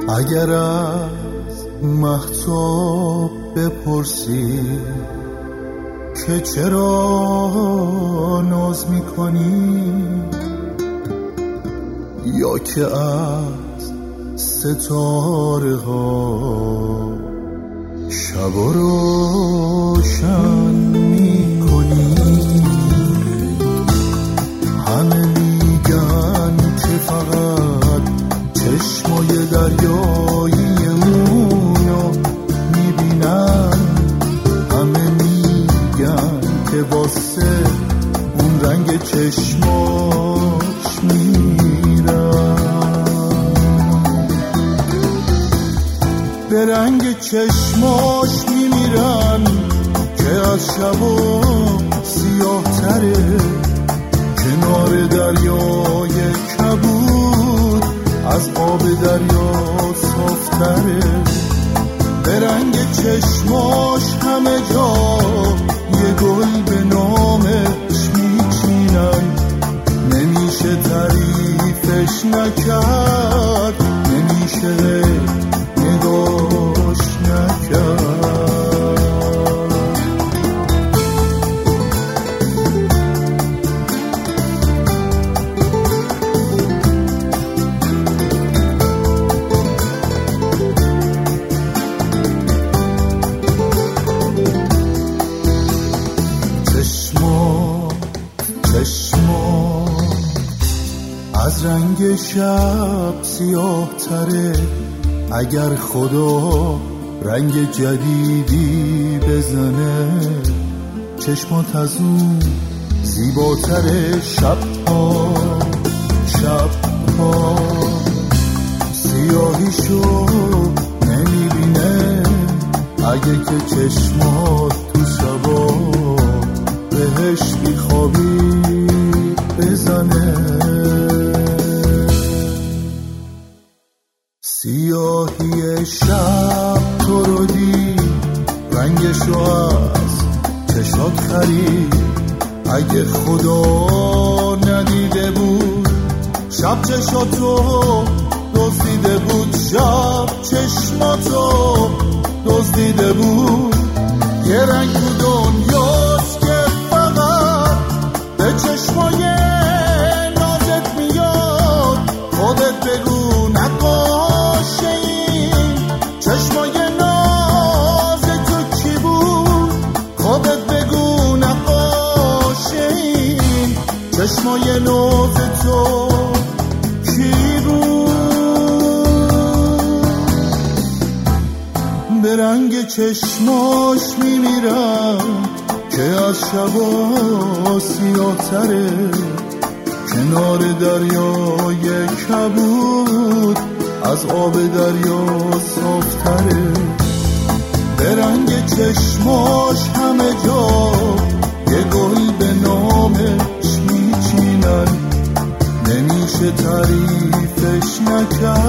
اگر از مهتاب بپرسی که چرا ناز میکنی، یا که از ستاره ها شب روشن میکنی، همه میگن که فقط چشمای دریایی اونو میبینن، همه میگن که واسه اون رنگ چشماش میرن، به رنگ چشماش میمیرن که از شبا سیاه تره، کنار دریای کبود از آب دریا صافتره، به رنگ چشماش همه جا یه گل به نامش میچینن، نمیشه تعریفش نکرد، نمیشه نگاش نکرد. چشما از رنگ شب سیاه تره، اگر خدا رنگ جدیدی بزنه چشمات از اون زیباتره. شبها سیاهیشو نمیبینه، اگه که چشمات تو شبا بهش بیخوابی بزنه. سیاهی شب تو رو دید، رنگشو از چشات خرید، اگه خدا ندیده بود شب چشاتو دزدیده بود، شب چشماتو دزدیده بود. یه رنگ تو دنیاست که فقط به چشمای نازت میاد، خودت بگو نقاشه این چشمای ناز تو کی بود، خودت بگو نقاشه این چشمای ناز تو کی بود. به رنگ چشماش میمیرم که از شبا سیاه تره، کنار دریای کبود از آب دریا صافتره، به رنگ چشماش همه جا یه گل به نامش میچینن، نمیشه تعریفش نکرد.